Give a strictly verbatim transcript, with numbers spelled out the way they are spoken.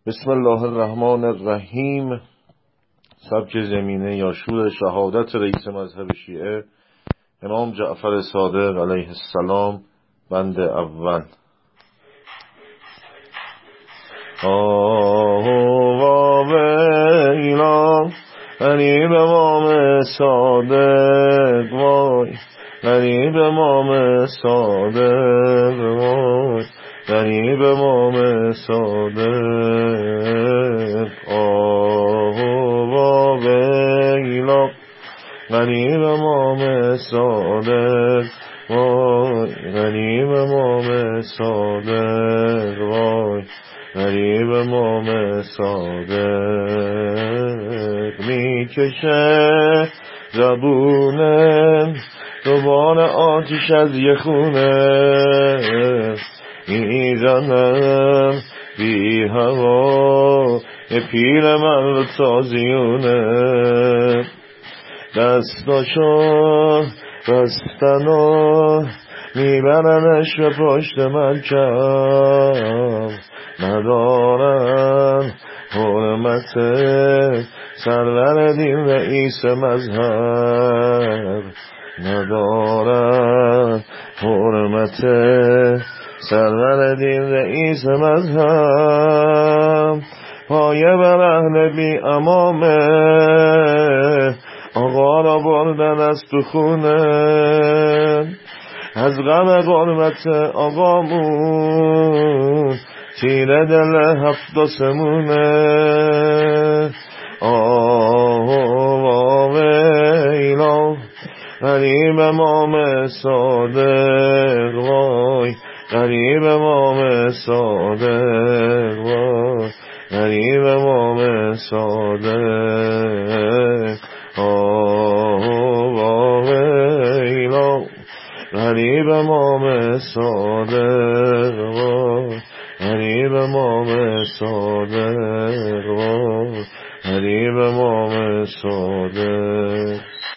بسم الله الرحمن الرحیم. سبک زمینه یا شور شهادت رئیس مذهب شیعه امام جعفر صادق علیه السلام، بند اول. آه و ویلا غریب امام صادق، وای غریب امام صادق، وای غریب امام صادق. آه و ویلا غریب امام صادق، وای غریب امام صادق، وای غریب امام صادق. میکشه زبونه دوباره آتش از یه خونه، میزنم بی هوا یه پیر من رو تازیونه. دستاشو بستن و میبرنش به پشت مرکب، ندارن حرمت سرور دین رئیس مذهب، ندارن حرمت سرور دین رئیس مذهب. پایه بر اهل بی امامه، آقا را بردن از تو خونه، از غم غربت آقامون تیره دل هفت و سمونه. آه و ویلا غریب امام صادق، وای غریب امام صادق، وای غریب امام صادق. آه و ویلا غریب امام صادق، وای غریب امام صادق.